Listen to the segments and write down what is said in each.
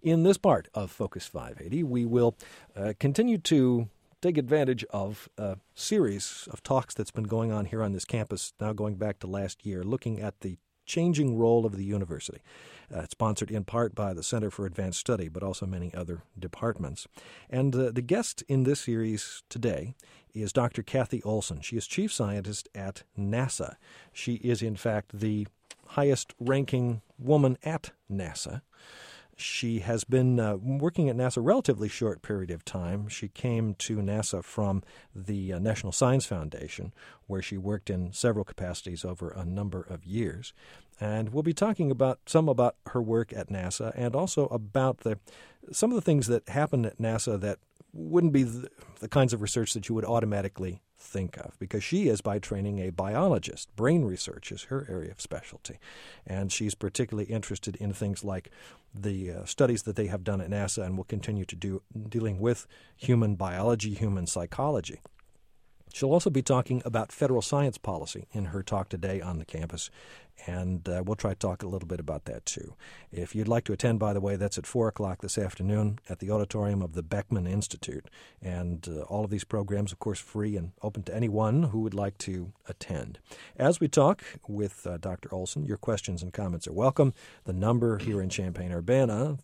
In this part of Focus 580, we will continue to take advantage of a series of talks that's been going on here on this campus, now going back to last year, looking at the changing role of the university. It's sponsored in part by the Center for Advanced Study, but also many other departments. And the guest in this series today is Dr. Kathy Olson. She is chief scientist at NASA. She is, in fact, the highest-ranking woman at NASA. She has been working at NASA a relatively short period of time. She came to NASA from the National Science Foundation, where she worked in several capacities over a number of years. And we'll be talking about her work at NASA and also about some of the things that happen at NASA that wouldn't be the kinds of research that you would automatically think of, because she is by training a biologist. Brain research is her area of specialty, and she's particularly interested in things like the studies that they have done at NASA and will continue to do dealing with human biology, human psychology. She'll also be talking about federal science policy in her talk today on the campus, and we'll try to talk a little bit about that too. If you'd like to attend, by the way, that's at 4 o'clock this afternoon at the auditorium of the Beckman Institute. And all of these programs, of course, free and open to anyone who would like to attend. As we talk with Dr. Olson, your questions and comments are welcome. The number here in Champaign-Urbana,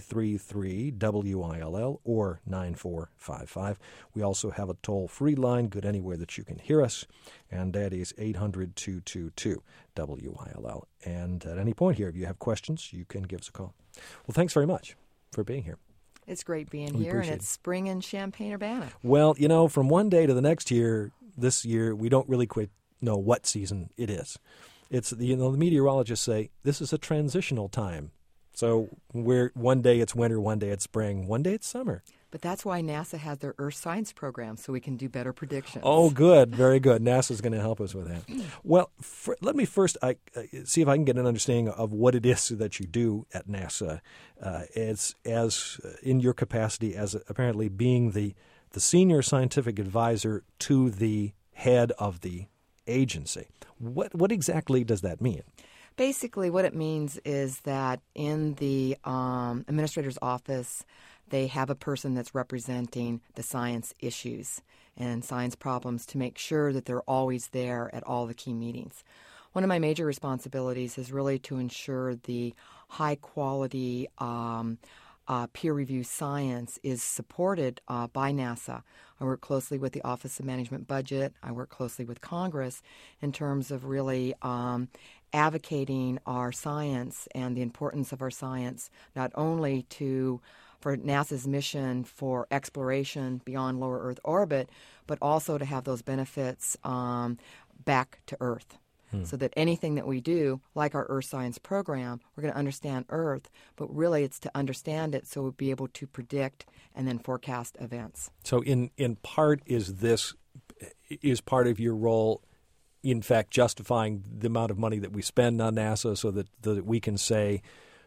333-WILL or 9455. We also have a toll-free line, good anywhere that you can hear us, and that is 800-222-WILL. And at any point here, if you have questions, you can give us a call. Well, thanks very much for being here. It's great being here, and it's spring in Champaign-Urbana. Well, from one day to the next year, this year, we don't really quite know what season it is. It's the meteorologists say this is a transitional time. So one day it's winter, one day it's spring, one day it's summer. But that's why NASA has their Earth Science program, so we can do better predictions. Oh, good. Very good. NASA's going to help us with that. Well, let me first see if I can get an understanding of what it is that you do at NASA as in your capacity as apparently being the senior scientific advisor to the head of the agency. What exactly does that mean? Basically, what it means is that in the administrator's office, they have a person that's representing the science issues and science problems to make sure that they're always there at all the key meetings. One of my major responsibilities is really to ensure the high-quality peer-reviewed science is supported by NASA. I work closely with the Office of Management Budget. I work closely with Congress in terms of really advocating our science and the importance of our science, not only for NASA's mission for exploration beyond lower Earth orbit, but also to have those benefits back to Earth. So that anything that we do, like our Earth Science program, we're going to understand Earth, but really it's to understand it so we'll be able to predict and then forecast events. So in part, is part of your role, in fact, justifying the amount of money that we spend on NASA so that we can say,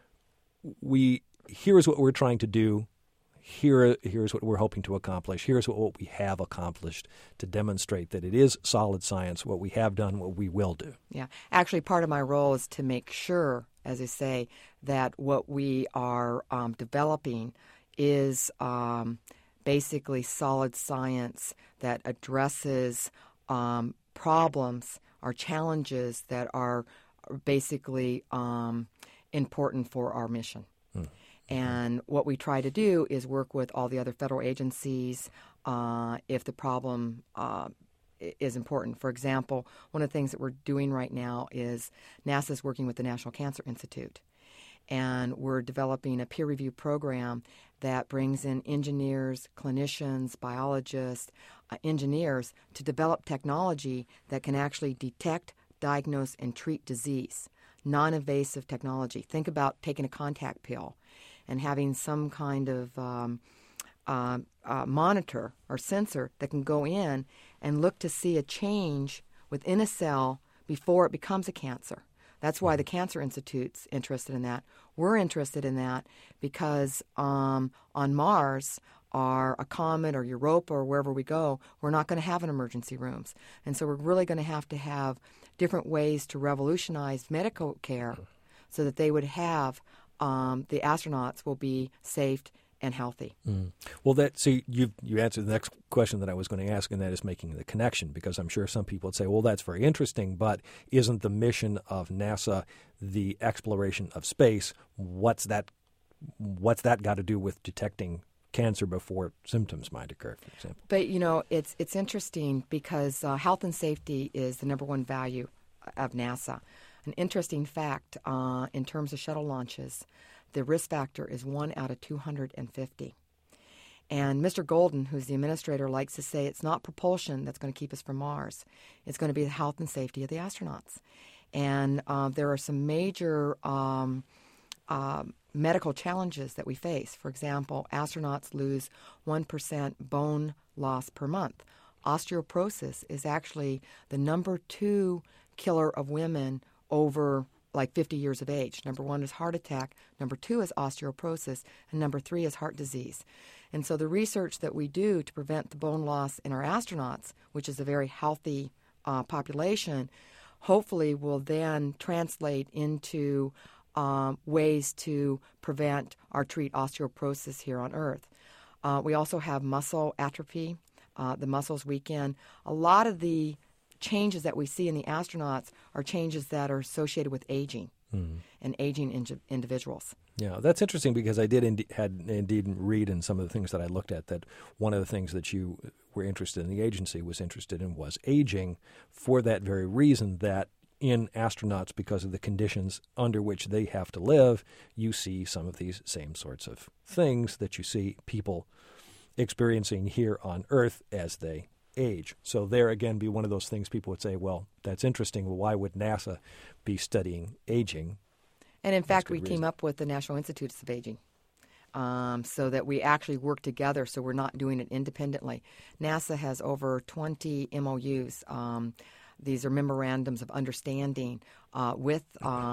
here is what we're trying to do, here's what we're hoping to accomplish, here's what we have accomplished to demonstrate that it is solid science, what we have done, what we will do. Yeah. Actually, part of my role is to make sure, as I say, that what we are developing is basically solid science that addresses problems or challenges that are basically important for our mission. And what we try to do is work with all the other federal agencies if the problem is important. For example, one of the things that we're doing right now is NASA's working with the National Cancer Institute. And we're developing a peer review program that brings in engineers, clinicians, biologists, engineers to develop technology that can actually detect, diagnose, and treat disease. Non-invasive technology. Think about taking a contact pill and having some kind of monitor or sensor that can go in and look to see a change within a cell before it becomes a cancer. That's why the Cancer Institute's interested in that. We're interested in that because on Mars or a comet or Europa or wherever we go, we're not going to have an emergency rooms. And so we're really going to have different ways to revolutionize medical care so that they would have the astronauts will be safe and healthy. Well, you answered the next question that I was going to ask, and that is making the connection, because I'm sure some people would say, well, that's very interesting, but isn't the mission of NASA the exploration of space? What's that got to do with detecting cancer before symptoms might occur, for example? But, it's interesting because health and safety is the number one value of NASA. An interesting fact, in terms of shuttle launches, the risk factor is 1 out of 250. And Mr. Golden, who's the administrator, likes to say it's not propulsion that's going to keep us from Mars. It's going to be the health and safety of the astronauts. And there are some major medical challenges that we face. For example, astronauts lose 1% bone loss per month. Osteoporosis is actually the number 2 killer of women over 50 years of age. Number 1 is heart attack, number 2 is osteoporosis, and number 3 is heart disease. And so the research that we do to prevent the bone loss in our astronauts, which is a very healthy population, hopefully will then translate into ways to prevent or treat osteoporosis here on Earth. We also have muscle atrophy. The muscles weaken. A lot of the changes that we see in the astronauts are changes that are associated with aging and aging individuals. Yeah, that's interesting, because I did indeed read in some of the things that I looked at that one of the things that you were interested in, the agency was interested in, was aging, for that very reason that in astronauts, because of the conditions under which they have to live, you see some of these same sorts of things that you see people experiencing here on Earth as they age. So there again be one of those things people would say, well, that's interesting. Well, why would NASA be studying aging? And in fact, we came up with the National Institutes of Aging so that we actually work together, so we're not doing it independently. NASA has over 20 MOUs. These are memorandums of understanding with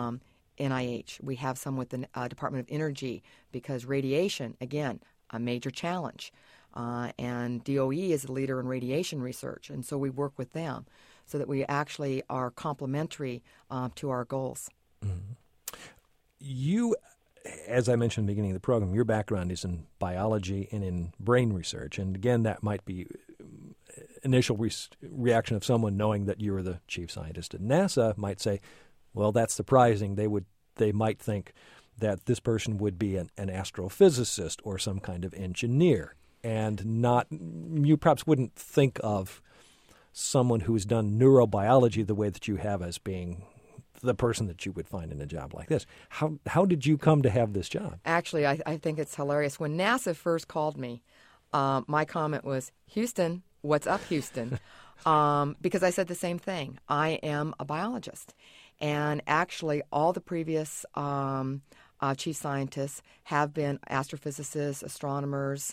NIH. We have some with the Department of Energy, because radiation, again, a major challenge. And DOE is a leader in radiation research, and so we work with them so that we actually are complementary to our goals. Mm-hmm. You, as I mentioned in the beginning of the program, your background is in biology and in brain research, and again, that might be initial reaction of someone knowing that you're the chief scientist at NASA might say, well, that's surprising. They might think that this person would be an astrophysicist or some kind of engineer, and you perhaps wouldn't think of someone who's done neurobiology the way that you have as being the person that you would find in a job like this. How did you come to have this job? Actually, I think it's hilarious. When NASA first called me, my comment was, Houston, what's up, Houston? Because I said the same thing. I am a biologist. And actually, all the previous chief scientists have been astrophysicists, astronomers,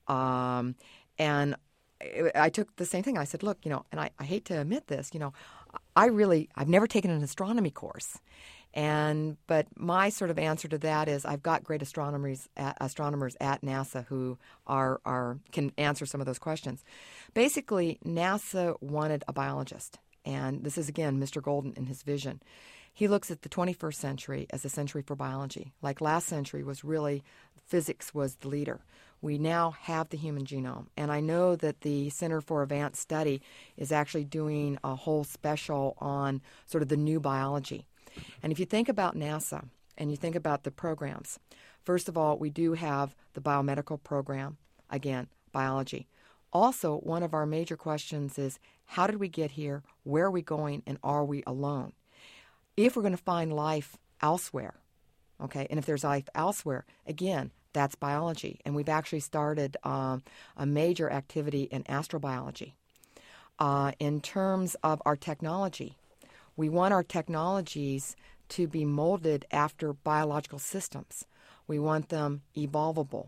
and I took the same thing. I said, look, and I hate to admit this, I've never taken an astronomy course. But my sort of answer to that is I've got great astronomers at NASA who can answer some of those questions. Basically, NASA wanted a biologist. And this is, again, Mr. Golden in his vision. He looks at the 21st century as a century for biology. Like last century was really, physics was the leader. We now have the human genome. And I know that the Center for Advanced Study is actually doing a whole special on sort of the new biology. And if you think about NASA and you think about the programs, first of all, we do have the biomedical program, again, biology. Also, one of our major questions is, how did we get here? Where are we going? And are we alone? If we're going to find life elsewhere, okay, and if there's life elsewhere, again, that's biology. And we've actually started a major activity in astrobiology. In terms of our technology, we want our technologies to be molded after biological systems. We want them evolvable,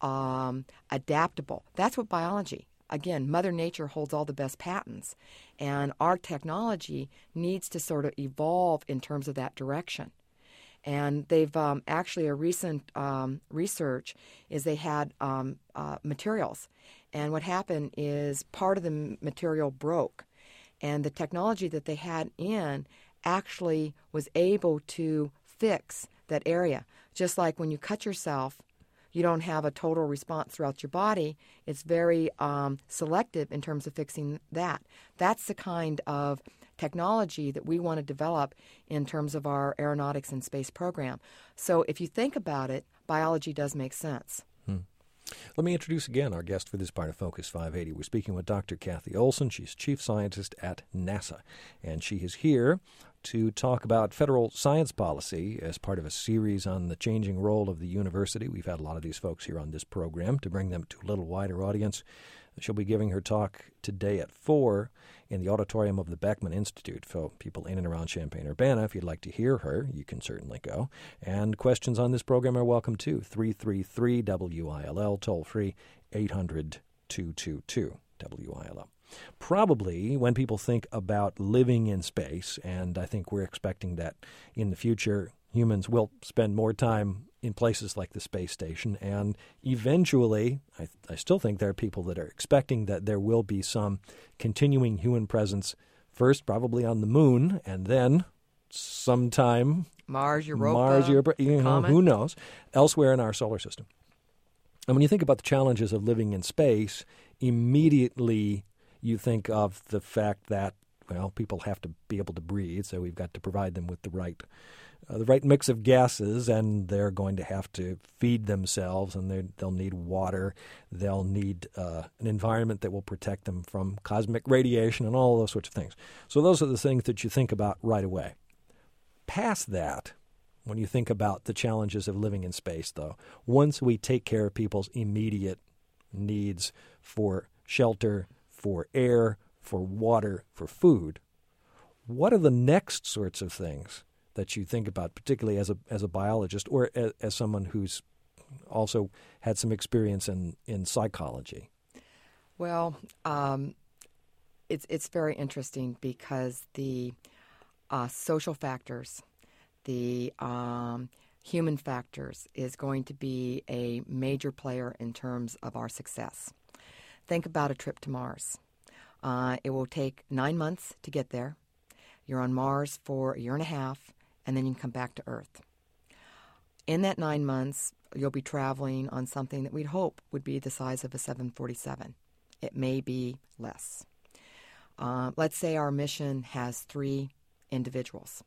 adaptable. That's what biology. Again, Mother Nature holds all the best patents, and our technology needs to sort of evolve in terms of that direction. And they've actually, a recent research is they had materials, and what happened is part of the material broke, and the technology that they had in actually was able to fix that area. Just like when you cut yourself, you don't have a total response throughout your body. It's very selective in terms of fixing that. That's the kind of technology that we want to develop in terms of our aeronautics and space program. So if you think about it, biology does make sense. Let me introduce again our guest for this part of Focus 580. We're speaking with Dr. Kathy Olsen. She's chief scientist at NASA, and she is here to talk about federal science policy as part of a series on the changing role of the university. We've had a lot of these folks here on this program to bring them to a little wider audience. She'll be giving her talk today at 4 in the auditorium of the Beckman Institute. For people in and around Champaign-Urbana, if you'd like to hear her, you can certainly go. And questions on this program are welcome too. 333-WILL, toll-free, 800-222-WILL. Probably when people think about living in space, and I think we're expecting that in the future humans will spend more time in places like the space station, and eventually, I still think there are people that are expecting that there will be some continuing human presence, first probably on the moon, and then sometime Mars, Europa, who knows, elsewhere in our solar system. And when you think about the challenges of living in space, immediately you think of the fact that, well, people have to be able to breathe, so we've got to provide them with the right mix of gases, and they're going to have to feed themselves, and they'll need water. They'll need an environment that will protect them from cosmic radiation and all those sorts of things. So those are the things that you think about right away. Past that, when you think about the challenges of living in space, though, once we take care of people's immediate needs for shelter, for air, for water, for food, what are the next sorts of things that you think about, particularly as a biologist or as someone who's also had some experience in psychology? Well, it's very interesting because the social factors, the human factors is going to be a major player in terms of our success. Think about a trip to Mars. It will take 9 months to get there. You're on Mars for a year and a half, and then you can come back to Earth. In that 9 months, you'll be traveling on something that we'd hope would be the size of a 747. It may be less. Let's say our mission has 3 individuals.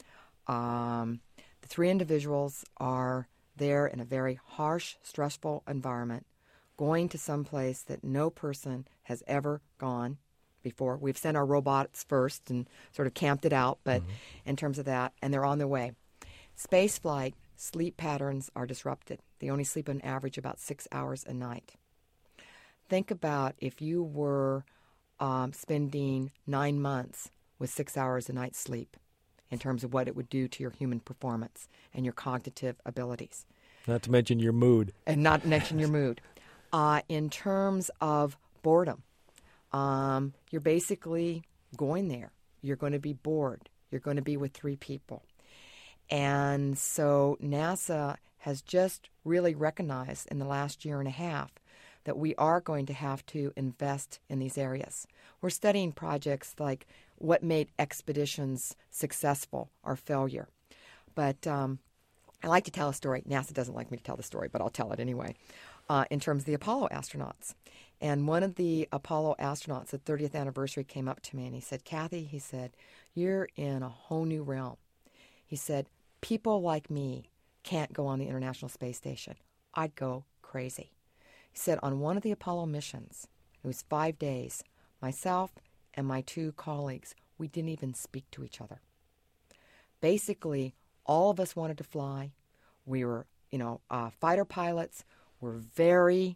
The 3 individuals are there in a very harsh, stressful environment, going to some place that no person has ever gone before. We've sent our robots first and sort of camped it out, but in terms of that, and they're on their way. Space flight, sleep patterns are disrupted. They only sleep on average about 6 hours a night. Think about if you were spending 9 months with 6 hours a night sleep in terms of what it would do to your human performance and your cognitive abilities. Not to mention your mood. And not mention your mood. In terms of boredom, you're basically going there. You're going to be bored. You're going to be with 3 people. And so NASA has just really recognized in the last year and a half that we are going to have to invest in these areas. We're studying projects like what made expeditions successful or failure. But I like to tell a story. NASA doesn't like me to tell the story, but I'll tell it anyway. In terms of the Apollo astronauts. And one of the Apollo astronauts, the 30th anniversary, came up to me and he said, Kathy, he said, you're in a whole new realm. He said, people like me can't go on the International Space Station. I'd go crazy. He said, on one of the Apollo missions, it was 5 days, myself and my 2 colleagues, we didn't even speak to each other. Basically, all of us wanted to fly. We were, fighter pilots. We're very,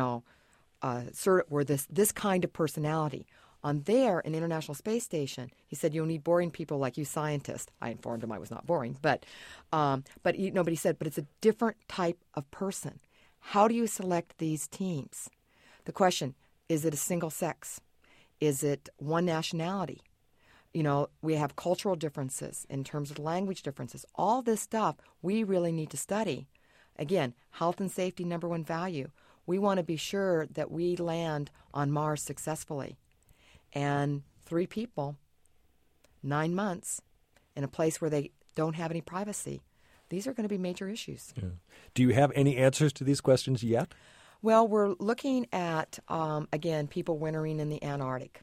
we're this kind of personality. On there, in the International Space Station, he said, you'll need boring people like you scientists. I informed him I was not boring, but he said, but it's a different type of person. How do you select these teams? The question, is it a single sex? Is it one nationality? We have cultural differences in terms of language differences. All this stuff we really need to study. Again, health and safety, number 1 value. We want to be sure that we land on Mars successfully. And 3 people, 9 months, in a place where they don't have any privacy, these are going to be major issues. Yeah. Do you have any answers to these questions yet? Well, we're looking at, again, people wintering in the Antarctic,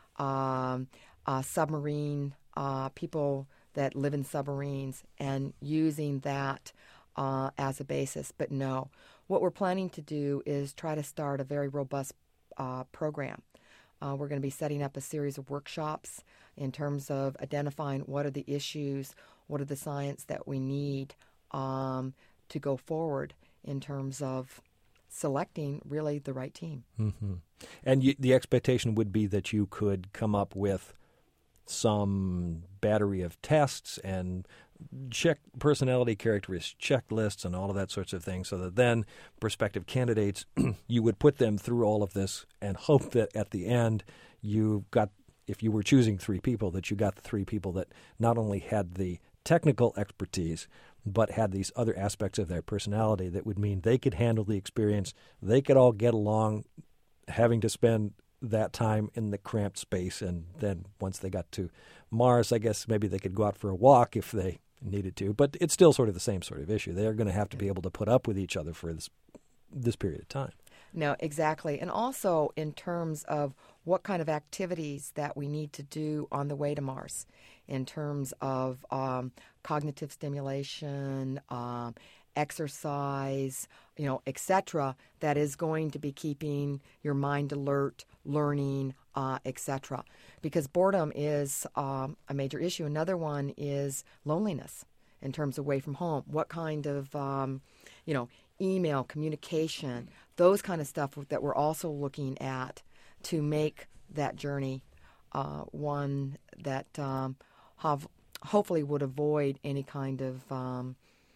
submarine, people that live in submarines, and using that as a basis. But no, what we're planning to do is try to start a very robust program. We're going to be setting up a series of workshops in terms of identifying what are the issues, what are the science that we need to go forward in terms of selecting really the right team. Mm-hmm. And the expectation would be that you could come up with some battery of tests and check personality characteristics, checklists, and all of that sorts of things, so that then prospective candidates, you would put them through all of this and hope that at the end you got, if you were choosing three people, that you got the three people that not only had the technical expertise, but had these other aspects of their personality that would mean they could handle the experience, they could all get along, having to spend that time in the cramped space. And then once they got to Mars, I guess maybe they could go out for a walk if they needed to. But it's still sort of the same sort of issue. They're going to have to be able to put up with each other for this period of time. No, exactly. And also in terms of what kind of activities that we need to do on the way to Mars in terms of cognitive stimulation, exercise, et cetera, that is going to be keeping your mind alert, learning, et cetera. Because boredom is a major issue. Another one is loneliness in terms of away from home. What kind of, email, communication, those kind of stuff that we're also looking at to make that journey one that hopefully would avoid any kind of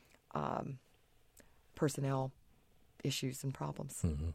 personnel issues and problems. Mm-hmm.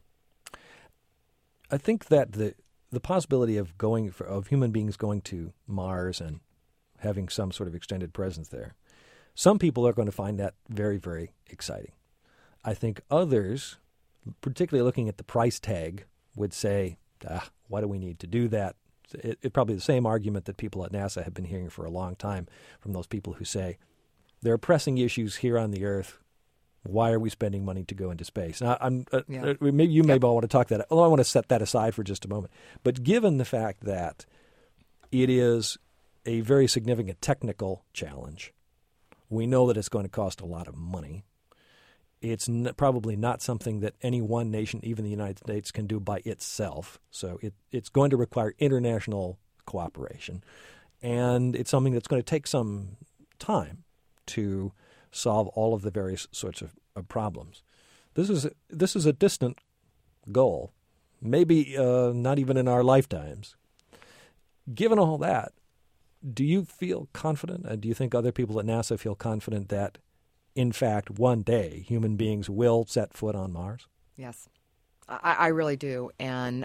I think that the possibility of human beings going to Mars and having some sort of extended presence there, some people are going to find that very, very exciting. I think others, particularly looking at the price tag, would say, why do we need to do that? It's probably the same argument that people at NASA have been hearing for a long time from those people who say, there are pressing issues here on the Earth. Why are we spending money to go into space? Now, maybe you may all want to talk that. Although I want to set that aside for just a moment. But given the fact that it is a very significant technical challenge, we know that it's going to cost a lot of money. It's probably not something that any one nation, even the United States, can do by itself. So it's going to require international cooperation. And it's something that's going to take some time to solve all of the various sorts of problems. This is a distant goal, maybe not even in our lifetimes. Given all that, do you feel confident, and do you think other people at NASA feel confident that, in fact, one day human beings will set foot on Mars? Yes, I really do. And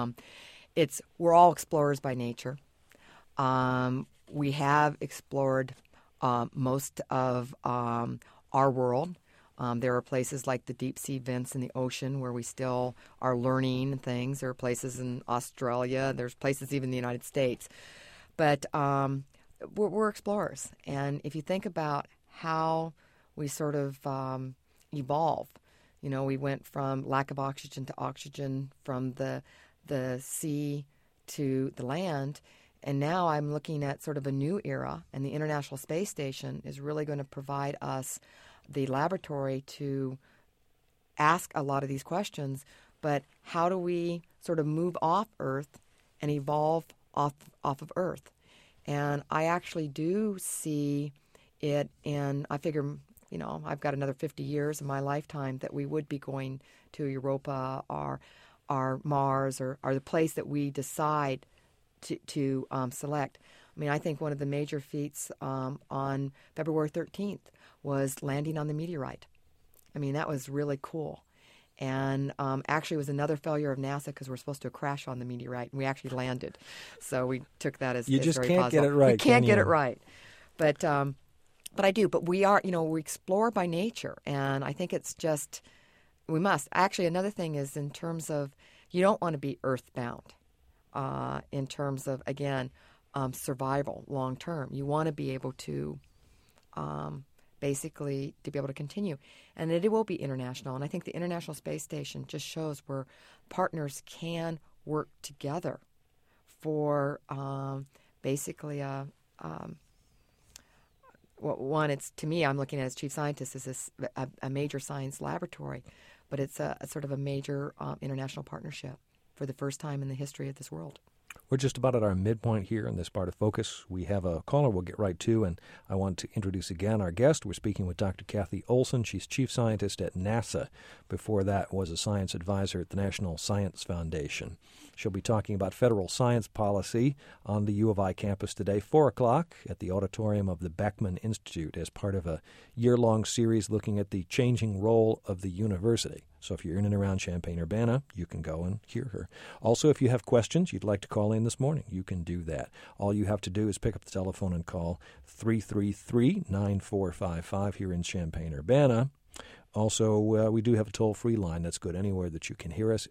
we're all explorers by nature. We have explored most of our world. There are places like the deep sea vents in the ocean where we still are learning things. There are places in Australia. There's places even in the United States. But we're explorers. And if you think about how we sort of evolve, we went from lack of oxygen to oxygen, from the sea to the land. And now I'm looking at sort of a new era, and the International Space Station is really going to provide us the laboratory to ask a lot of these questions. But how do we sort of move off Earth and evolve off of Earth? And I actually do see it in, I figure, I've got another 50 years in my lifetime that we would be going to Europa or Mars or the place that we decide to select. I mean, I think one of the major feats on February 13th was landing on the meteorite. I mean, that was really cool. And actually it was another failure of NASA because we're supposed to crash on the meteorite, and we actually landed. So we took that as you as just very can't positive. get it right. We can't get it right. But I do. But we are, we explore by nature, and I think it's just, we must. Actually, another thing is in terms of, you don't want to be earthbound. In terms of, again, survival long term. You want to be able to basically to be able to continue. And it will be international. And I think the International Space Station just shows where partners can work together for basically one, it's to me, I'm looking at as chief scientist as a major science laboratory, but it's a sort of a major international partnership for the first time in the history of this world. We're just about at our midpoint here in this part of Focus. We have a caller we'll get right to, and I want to introduce again our guest. We're speaking with Dr. Kathy Olsen. She's chief scientist at NASA. Before that was a science advisor at the National Science Foundation. She'll be talking about federal science policy on the U of I campus today, 4 o'clock at the auditorium of the Beckman Institute as part of a year-long series looking at the changing role of the university. So if you're in and around Champaign-Urbana, you can go and hear her. Also, if you have questions you'd like to call in this morning, you can do that. All you have to do is pick up the telephone and call 333-9455 here in Champaign-Urbana. Also, we do have a toll-free line that's good anywhere that you can hear us,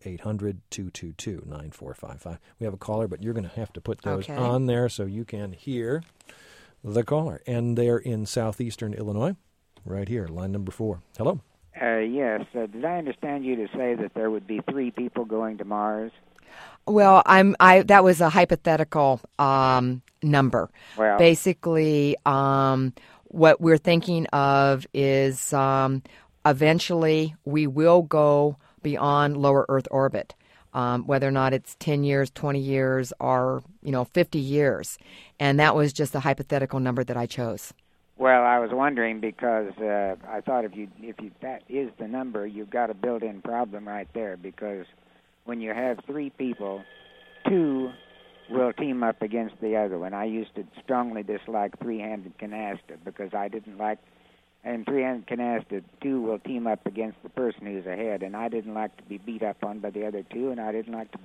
800-222-9455. We have a caller, but you're going to have to put those on there so you can hear the caller. And they're in southeastern Illinois, right here, line number 4. Hello. Yes. Did I understand you to say that there would be 3 people going to Mars? Well, that was a hypothetical number. Well, basically, what we're thinking of is eventually we will go beyond lower Earth orbit, whether or not it's 10 years, 20 years, or 50 years, and that was just a hypothetical number that I chose. Well, I was wondering because I thought if that is the number, you've got a built-in problem right there, because when you have 3 people, 2 will team up against the other one. I used to strongly dislike three-handed canasta because I didn't like, and three-handed canasta, 2 will team up against the person who's ahead, and I didn't like to be beat up on by the other 2, and I didn't like to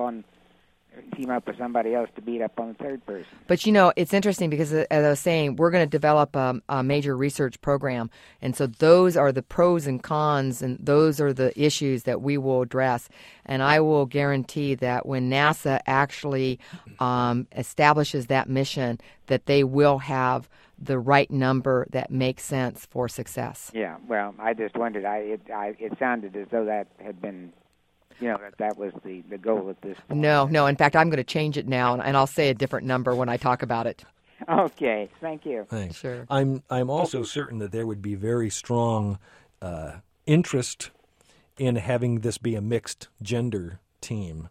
team up with somebody else to beat up on the third person. But, it's interesting because, as I was saying, we're going to develop a major research program. And so those are the pros and cons, and those are the issues that we will address. And I will guarantee that when NASA actually establishes that mission, that they will have the right number that makes sense for success. Yeah, well, I just wondered. It sounded as though that had been... that was the goal at this point. No. In fact, I'm going to change it now, and I'll say a different number when I talk about it. Okay. Thank you. Thanks. Sure. I'm also certain that there would be very strong interest in having this be a mixed gender team.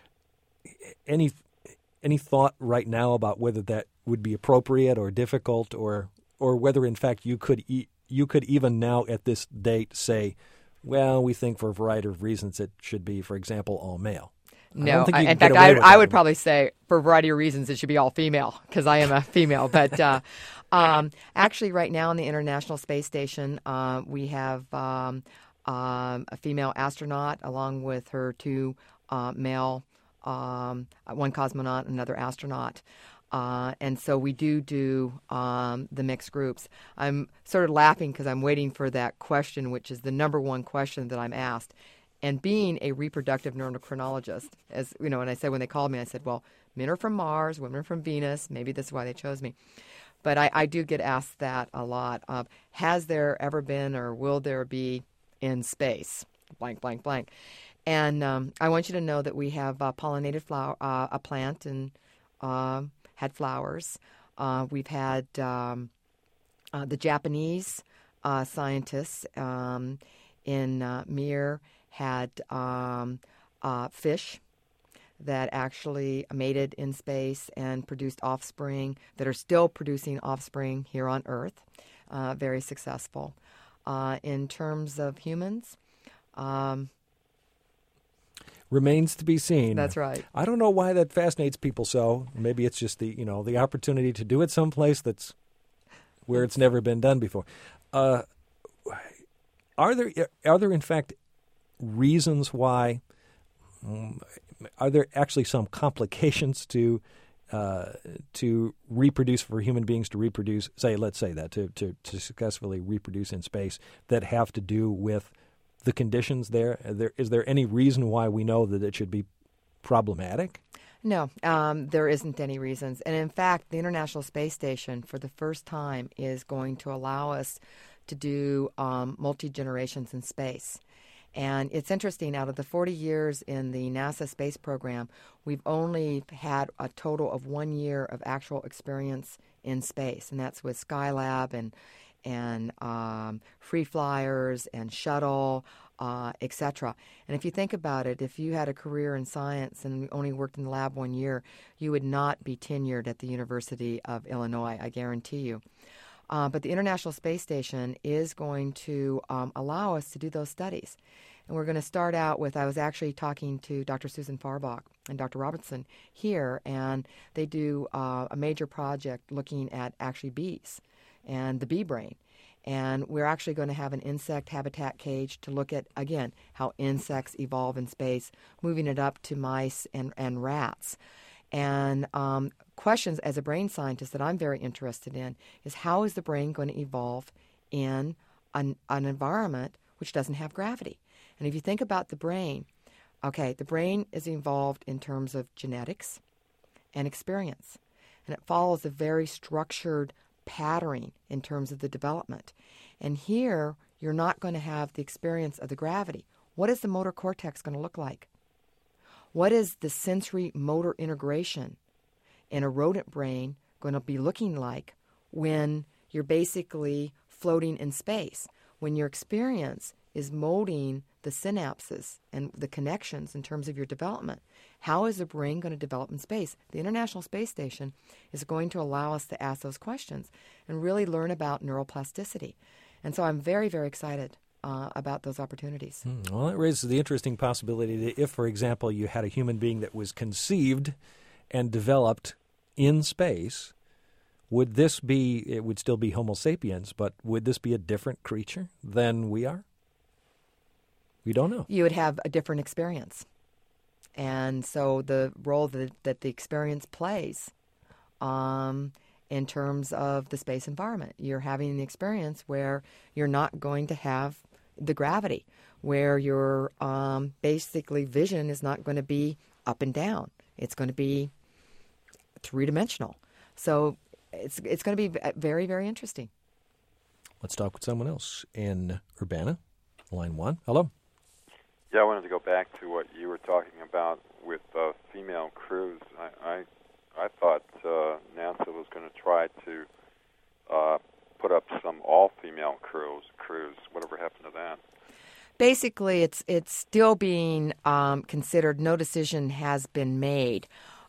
Any thought right now about whether that would be appropriate or difficult, or whether in fact you could even now at this date say, well, we think for a variety of reasons it should be, for example, all male? No. In fact, I would probably say for a variety of reasons it should be all female because I am a female. But actually right now on the International Space Station, we have a female astronaut along with her 2 male, one cosmonaut, another astronaut. And so we do the mixed groups. I'm sort of laughing because I'm waiting for that question, which is the number one question that I'm asked. And being a reproductive neurochronologist, as and I said when they called me, I said, well, men are from Mars, women are from Venus. Maybe this is why they chose me. But I do get asked that a lot. Has there ever been or will there be in space? Blank, blank, blank. And I want you to know that we have pollinated a plant and had flowers. We've had the Japanese scientists in Mir had fish that actually mated in space and produced offspring that are still producing offspring here on Earth. Very successful. In terms of humans, remains to be seen. That's right. I don't know why that fascinates people so. Maybe it's just the opportunity to do it someplace that's where it's never been done before. Are there in fact reasons why? Are there actually some complications to reproduce, for human beings to reproduce? Let's say that to successfully reproduce in space that have to do with the conditions there? Is there any reason why we know that it should be problematic? No, there isn't any reasons. And in fact, the International Space Station, for the first time, is going to allow us to do multi-generations in space. And it's interesting, out of the 40 years in the NASA space program, we've only had a total of 1 year of actual experience in space, and that's with Skylab and free flyers and shuttle, etc. And if you think about it, if you had a career in science and only worked in the lab 1 year, you would not be tenured at the University of Illinois, I guarantee you. But the International Space Station is going to allow us to do those studies. And we're going to start out with, I was actually talking to Dr. Susan Farbach and Dr. Robertson here, and they do a major project looking at actually bees and the bee brain. And we're actually going to have an insect habitat cage to look at, again, how insects evolve in space, moving it up to mice and rats. And questions as a brain scientist that I'm very interested in is, how is the brain going to evolve in an environment which doesn't have gravity? And if you think about the brain, okay, the brain is involved in terms of genetics and experience. And it follows a very structured patterning in terms of the development. And here, you're not going to have the experience of the gravity. What is the motor cortex going to look like? What is the sensory motor integration in a rodent brain going to be looking like when you're basically floating in space? When your experience is molding the synapses and the connections in terms of your development. How is the brain going to develop in space? The International Space Station is going to allow us to ask those questions and really learn about neuroplasticity. And so I'm very, very excited about those opportunities. Well, that raises the interesting possibility that if, for example, you had a human being that was conceived and developed in space, would this be, it would still be Homo sapiens, but would this be a different creature than we are? We don't know. You would have a different experience. And so the role that the experience plays in terms of the space environment, you're having the experience where you're not going to have the gravity, where your basically vision is not going to be up and down. It's going to be three-dimensional. So it's going to be very, very interesting. Let's talk with someone else in Urbana, line 1. Hello. Yeah, I wanted to go back to what you were talking about with female crews. I thought NASA was going to try to put up some all-female crews. Whatever happened to that? Basically, it's still being considered. No decision has been made.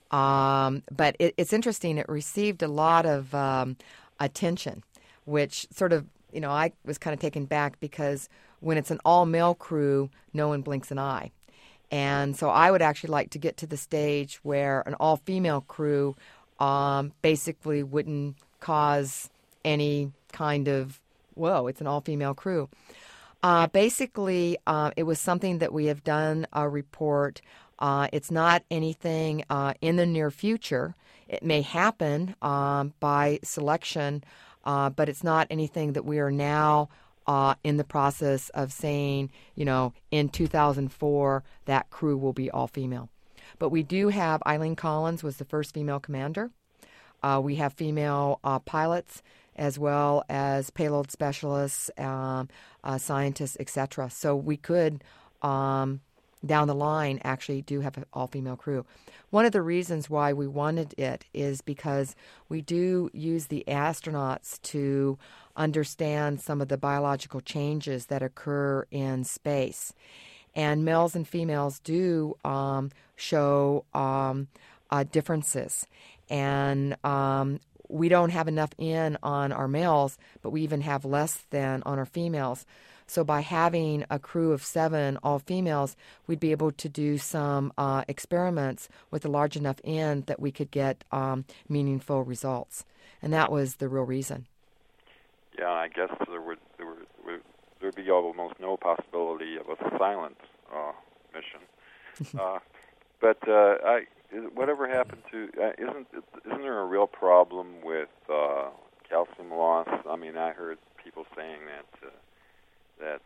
But it's interesting. It received a lot of attention, which sort of, I was kind of taken back because when it's an all-male crew, no one blinks an eye. And so I would actually like to get to the stage where an all-female crew basically wouldn't cause any kind of, whoa, it's an all-female crew. Basically, it was something that we have done a report. It's not anything in the near future. It may happen by selection, but it's not anything that we are now in the process of saying, in 2004, that crew will be all female. But we do have, Eileen Collins was the first female commander. We have female pilots as well as payload specialists, scientists, etc. So we could, down the line, actually do have an all-female crew. One of the reasons why we wanted it is because we do use the astronauts to understand some of the biological changes that occur in space. And males and females do show differences. And we don't have enough in on our males, but we even have less than on our females. So by having a crew of 7 all females, we'd be able to do some experiments with a large enough N that we could get meaningful results. And that was the real reason. Yeah, I guess there would be almost no possibility of a silent mission. But whatever happened to isn't there a real problem with calcium loss? I mean, I heard people saying that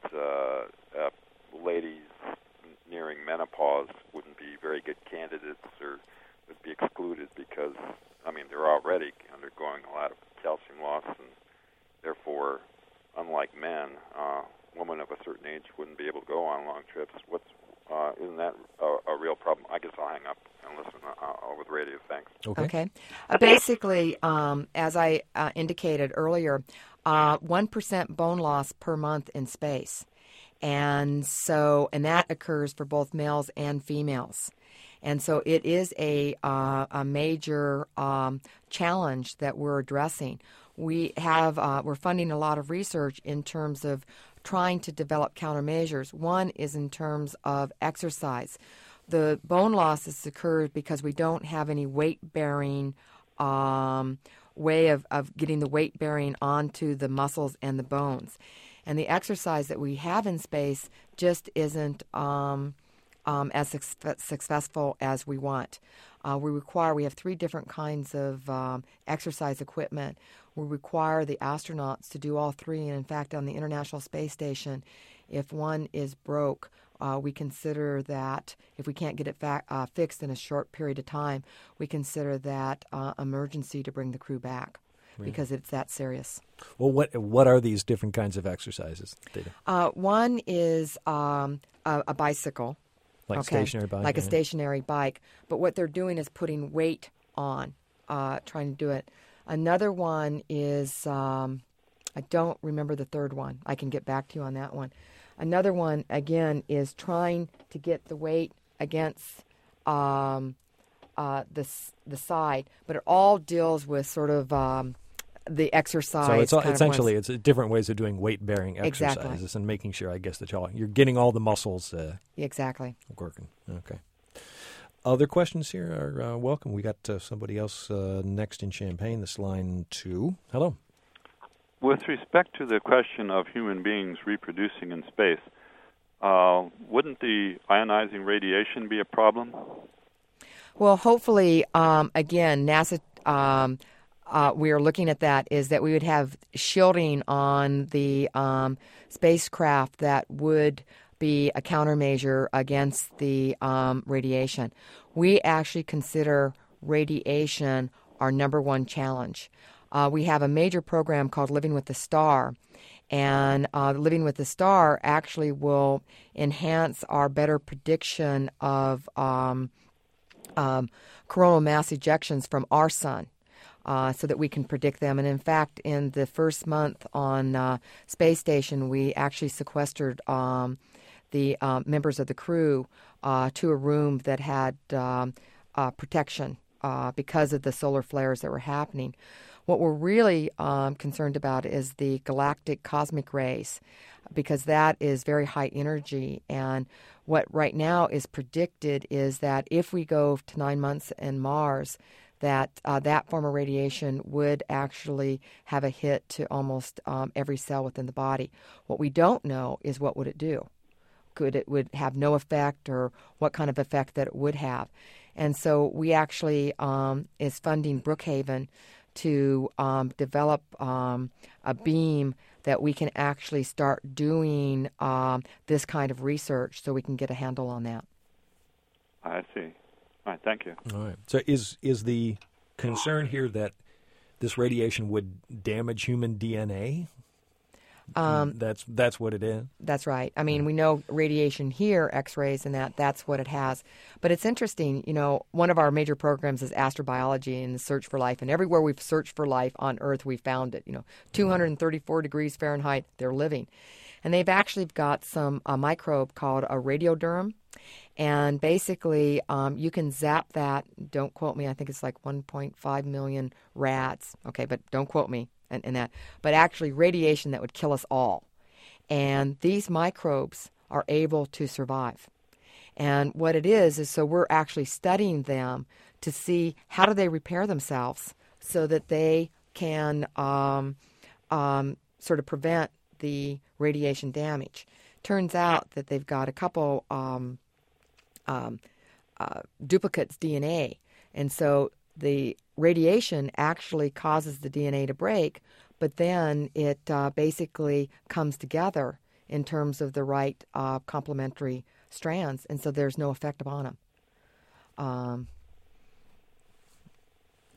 ladies nearing menopause wouldn't be very good candidates, or be excluded because, I mean, they're already undergoing a lot of calcium loss, and therefore, unlike men, women of a certain age wouldn't be able to go on long trips. Isn't that a real problem? I guess I'll hang up and listen over the radio. Thanks. Okay. Basically, as I indicated earlier, 1% bone loss per month in space. And that occurs for both males and females. And so it is a major challenge that we're addressing. We're funding a lot of research in terms of trying to develop countermeasures. One is in terms of exercise. The bone loss has occurred because we don't have any weight-bearing way of getting the weight-bearing onto the muscles and the bones. And the exercise that we have in space just isn't as successful as we want. We have 3 different kinds of exercise equipment. We require the astronauts to do all 3, and in fact, on the International Space Station, if one is broke, we consider that if we can't get it fixed in a short period of time, we consider that emergency to bring the crew back. Really? Because it's that serious. Well, what are these different kinds of exercises, Data? One is a bicycle. Like a stationary bike? Like a stationary bike. But what they're doing is putting weight on, trying to do it. Another one is, I don't remember the third one. I can get back to you on that one. Another one, again, is trying to get the weight against the side. But it all deals with sort of the exercise. So it's different ways of doing weight-bearing exercises. Exactly. And making sure, I guess, that you're getting all the muscles exactly working. Okay. Other questions here are welcome. We got somebody else next in Champaign. This line 2. Hello. With respect to the question of human beings reproducing in space, wouldn't the ionizing radiation be a problem? Well, hopefully, again, NASA, we are looking at that, is that we would have shielding on the spacecraft that would be a countermeasure against the radiation. We actually consider radiation our number one challenge. We have a major program called Living with the Star, and Living with the Star actually will enhance our better prediction of coronal mass ejections from our sun. So that we can predict them. And in fact, in the first month on Space Station, we actually sequestered the members of the crew to a room that had protection because of the solar flares that were happening. What we're really concerned about is the galactic cosmic rays, because that is very high energy. And what right now is predicted is that if we go to 9 months in Mars, that form of radiation would actually have a hit to almost every cell within the body. What we don't know is what would it do. Would have no effect, or what kind of effect that it would have. And so we actually is funding Brookhaven to develop a beam that we can actually start doing this kind of research so we can get a handle on that. I see. All right, thank you. All right. So is the concern here that this radiation would damage human DNA? That's what it is? That's right. I mean, we know radiation here, X-rays and that's what it has. But it's interesting, one of our major programs is astrobiology and the search for life. And everywhere we've searched for life on Earth, we found it. 234 degrees Fahrenheit, they're living. And they've actually got a microbe called a radioderm. And basically, you can zap that. Don't quote me. I think it's like 1.5 million rats. Okay, but don't quote me in that. But actually, radiation that would kill us all. And these microbes are able to survive. And what it is so we're actually studying them to see how do they repair themselves so that they can sort of prevent the radiation damage. Turns out that they've got a couple duplicates DNA, and so the radiation actually causes the DNA to break, but then it basically comes together in terms of the right complementary strands, and so there's no effect upon them.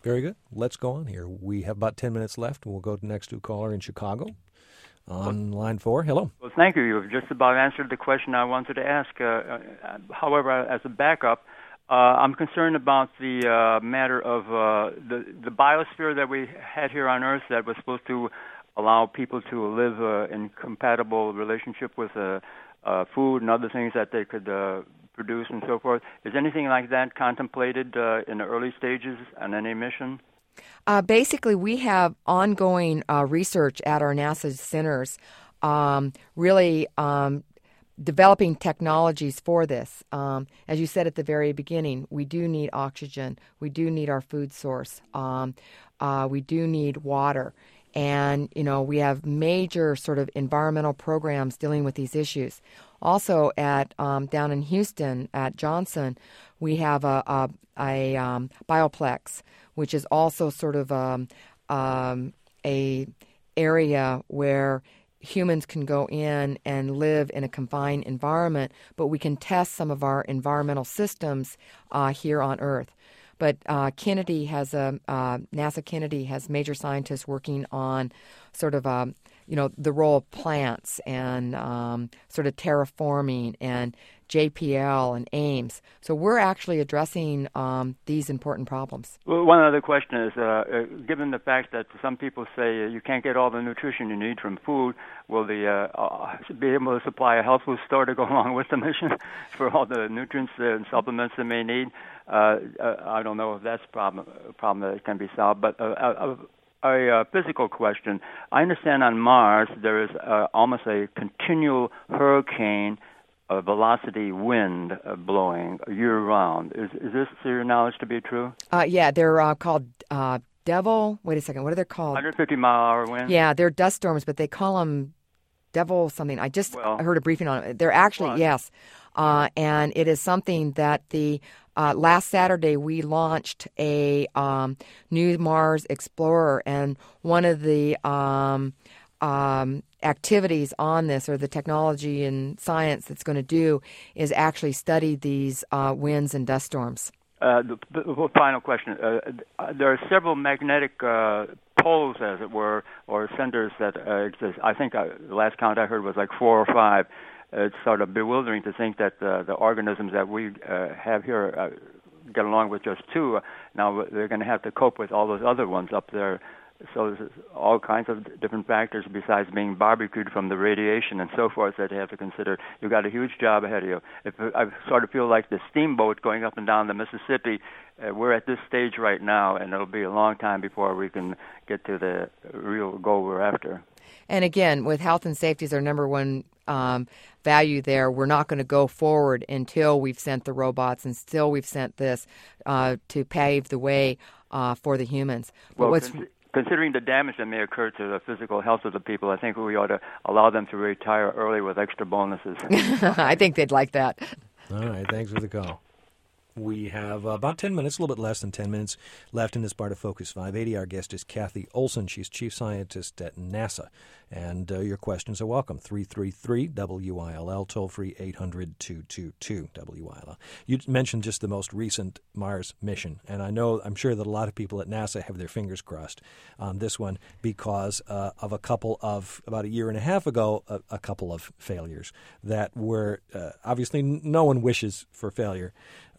Very good. Let's go on here. We have about 10 minutes left. We'll go to the next caller in Chicago on line 4. Hello. Well, thank you. You've just about answered the question I wanted to ask. However, as a backup, I'm concerned about the matter of the biosphere that we had here on Earth that was supposed to allow people to live in compatible relationship with food and other things that they could produce and so forth. Is anything like that contemplated in the early stages on any mission? Basically, we have ongoing research at our NASA centers, really developing technologies for this. As you said at the very beginning, we do need oxygen. We do need our food source. We do need water. And, we have major sort of environmental programs dealing with these issues. Also, at down in Houston at Johnson, we have a bioplex, which is also sort of a area where humans can go in and live in a confined environment, but we can test some of our environmental systems here on Earth. But NASA Kennedy has major scientists working on sort of the role of plants and sort of terraforming and JPL and Ames. So we're actually addressing these important problems. Well, one other question is, given the fact that some people say you can't get all the nutrition you need from food, will they be able to supply a health food store to go along with the mission for all the nutrients and supplements they may need? I don't know if that's a problem that can be solved, but a physical question. I understand on Mars there is almost a continual hurricane velocity wind blowing year-round. Is this, to your knowledge, to be true? Yeah, they're called Devil. Wait a second, what are they called? 150-mile-hour winds? Yeah, they're dust storms, but they call them Devil something. I heard a briefing on it. They're actually, yes. And it is something that the last Saturday we launched a new Mars Explorer, and one of the activities on this, or the technology and science that's going to do, is actually study these winds and dust storms. The final question. There are several magnetic poles, as it were, or centers that exist. I think the last count I heard was like 4 or 5. It's sort of bewildering to think that the organisms that we have here get along with just 2. Now they're going to have to cope with all those other ones up there. So there's all kinds of different factors besides being barbecued from the radiation and so forth that you have to consider. You've got a huge job ahead of you. I sort of feel like the steamboat going up and down the Mississippi. We're at this stage right now, and it'll be a long time before we can get to the real goal we're after. And again, with health and safety as our number one value there, we're not going to go forward until we've sent the robots and still we've sent this to pave the way for the humans. Well, considering the damage that may occur to the physical health of the people, I think we ought to allow them to retire early with extra bonuses. I think they'd like that. All right, thanks for the call. We have about 10 minutes, a little bit less than 10 minutes left in this part of Focus 580. Our guest is Kathy Olson. She's chief scientist at NASA. And your questions are welcome. 333-WILL, toll-free 800-222-WILL. You mentioned just the most recent Mars mission. And I'm sure that a lot of people at NASA have their fingers crossed on this one because of about a year and a half ago, a couple of failures that were obviously no one wishes for failure.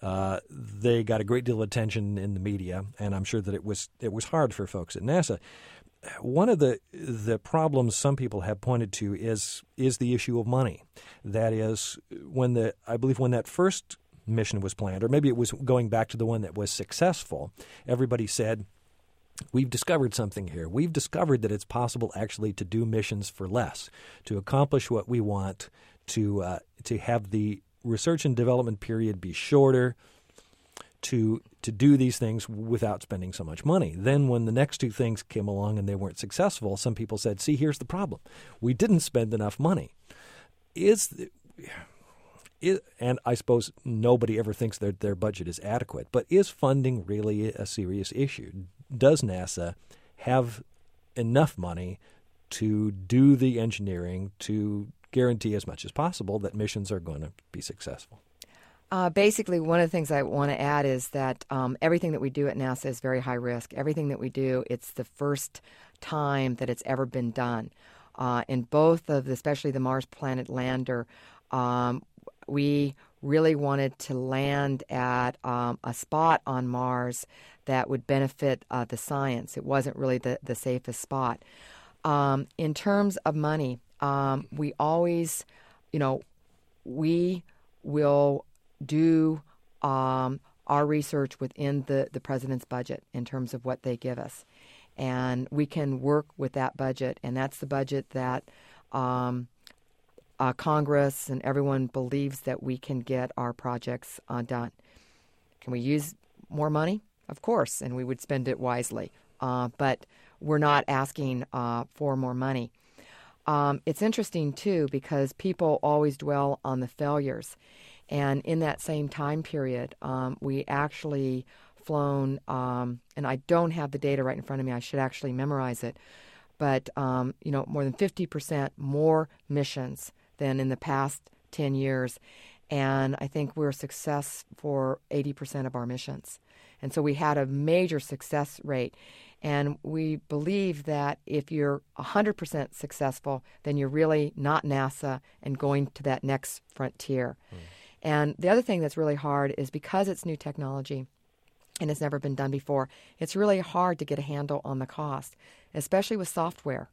They got a great deal of attention in the media, and I'm sure that it was hard for folks at NASA. One of the problems some people have pointed to is the issue of money. That is, I believe when that first mission was planned, or maybe it was going back to the one that was successful, everybody said, we've discovered something here. We've discovered that it's possible actually to do missions for less, to accomplish what we want, to have the research and development period be shorter, to do these things without spending so much money. Then when the next 2 things came along and they weren't successful, some people said, see, here's the problem. We didn't spend enough money. And I suppose nobody ever thinks that their budget is adequate, but is funding really a serious issue? Does NASA have enough money to do the engineering to guarantee as much as possible that missions are going to be successful? Basically, one of the things I want to add is that everything that we do at NASA is very high risk. Everything that we do, it's the first time that it's ever been done. In both of, especially the Mars Planet Lander, we really wanted to land at a spot on Mars that would benefit the science. It wasn't really the safest spot. In terms of money, we always, we will do our research within the president's budget in terms of what they give us. And we can work with that budget, and that's the budget that Congress and everyone believes that we can get our projects done. Can we use more money? Of course, and we would spend it wisely. But we're not asking for more money. It's interesting, too, because people always dwell on the failures. And in that same time period, we actually flown, and I don't have the data right in front of me. I should actually memorize it. But, more than 50% more missions than in the past 10 years. And I think we're a success for 80% of our missions. And so we had a major success rate. And we believe that if you're 100% successful, then you're really not NASA and going to that next frontier. And the other thing that's really hard is because it's new technology and it's never been done before, it's really hard to get a handle on the cost, especially with software.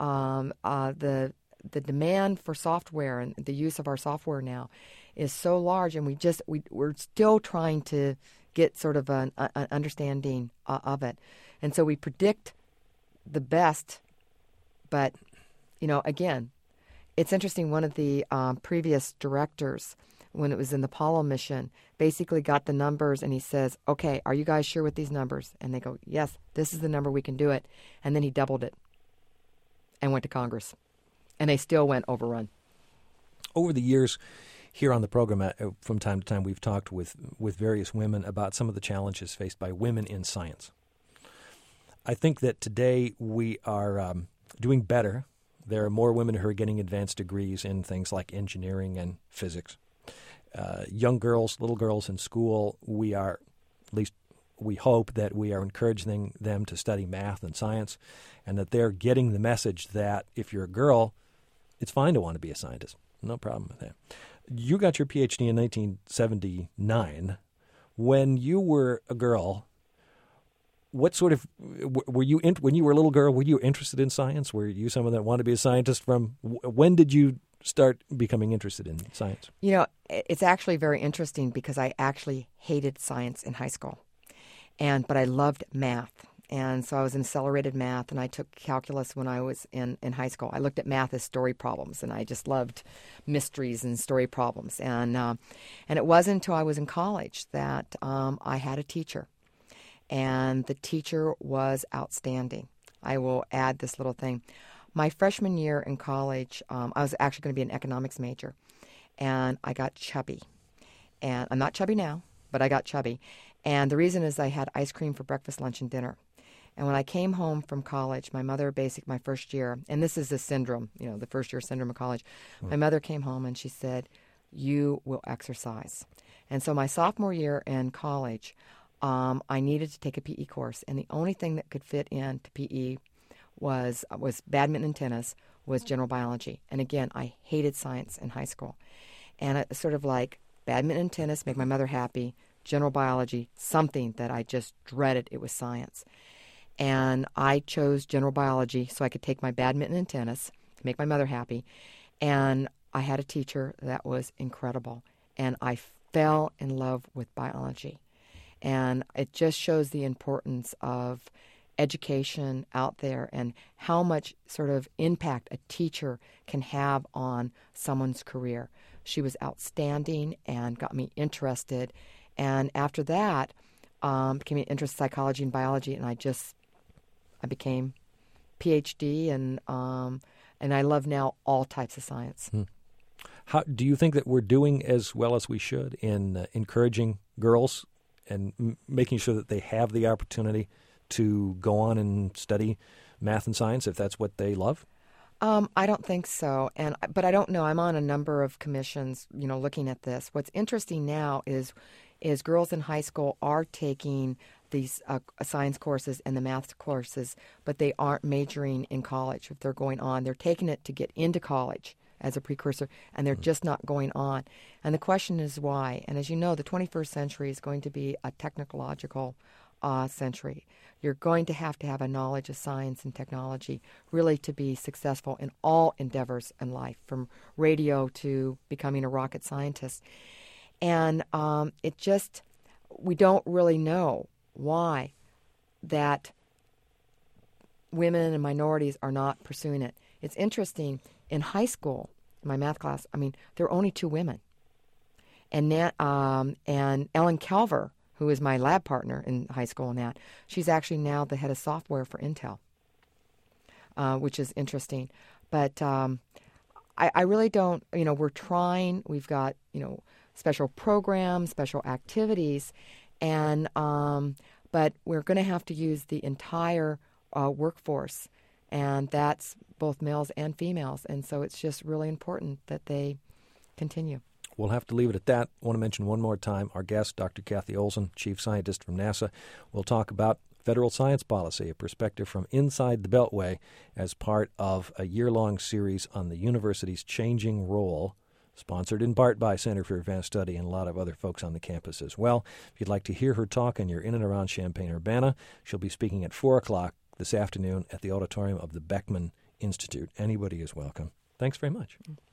The demand for software and the use of our software now is so large, and we're still trying to get sort of an understanding of it. And so we predict the best, but, again, it's interesting. One of the previous directors, when it was in the Apollo mission, basically got the numbers, and he says, okay, are you guys sure with these numbers? And they go, yes, this is the number, we can do it. And then he doubled it and went to Congress. And they still went overrun. Over the years here on the program, from time to time, we've talked with various women about some of the challenges faced by women in science. I think that today we are doing better. There are more women who are getting advanced degrees in things like engineering and physics. Young girls, little girls in school, we hope that we are encouraging them to study math and science, and that they're getting the message that if you're a girl, it's fine to want to be a scientist. No problem with that. You got your PhD in 1979. When you were a girl, what sort of were you when you were a little girl? Were you interested in science? Were you someone that wanted to be a scientist? From when did you start becoming interested in science? It's actually very interesting because I actually hated science in high school, but I loved math. And so I was in accelerated math, and I took calculus when I was in high school. I looked at math as story problems, and I just loved mysteries and story problems. And it wasn't until I was in college that I had a teacher, and the teacher was outstanding. I will add this little thing. My freshman year in college, I was actually going to be an economics major, and I got chubby. And I'm not chubby now, but I got chubby. And the reason is I had ice cream for breakfast, lunch, and dinner. And when I came home from college, my mother, my first year, and this is a syndrome, the first year syndrome of college, my mother came home and she said, you will exercise. And so my sophomore year in college, I needed to take a PE course, and the only thing that could fit into PE was badminton and tennis, was general biology. And again, I hated science in high school. And it sort of like badminton and tennis make my mother happy, general biology, something that I just dreaded, it was science. And I chose general biology so I could take my badminton and tennis to make my mother happy. And I had a teacher that was incredible. And I fell in love with biology. And it just shows the importance of education out there and how much sort of impact a teacher can have on someone's career. She was outstanding and got me interested. And after that, became interested in psychology and biology, and I became PhD, and I love now all types of science. How do you think that we're doing as well as we should in encouraging girls and making sure that they have the opportunity to go on and study math and science if that's what they love? I don't think so, but I don't know. I'm on a number of commissions, looking at this. What's interesting now is girls in high school are taking these science courses and the math courses, but they aren't majoring in college. If they're going on, they're taking it to get into college as a precursor, and they're just not going on. And the question is why. And as you know, the 21st century is going to be a technological century. You're going to have a knowledge of science and technology really to be successful in all endeavors in life, from radio to becoming a rocket scientist. And we don't really know why that women and minorities are not pursuing it. It's interesting. In high school, in my math class, there are only 2 women. And Ellen Calver, who is my lab partner in high school in that, she's actually now the head of software for Intel, which is interesting. But I really don't, we're trying. We've got, special programs, special activities, and but we're going to have to use the entire workforce, and that's both males and females. And so it's just really important that they continue. We'll have to leave it at that. I want to mention one more time our guest, Dr. Kathy Olsen, Chief Scientist from NASA. We'll talk about federal science policy, a perspective from inside the Beltway as part of a year-long series on the university's changing role, sponsored in part by Center for Advanced Study and a lot of other folks on the campus as well. If you'd like to hear her talk and you're in and around Champaign-Urbana, she'll be speaking at 4 o'clock this afternoon at the auditorium of the Beckman Institute. Anybody is welcome. Thanks very much.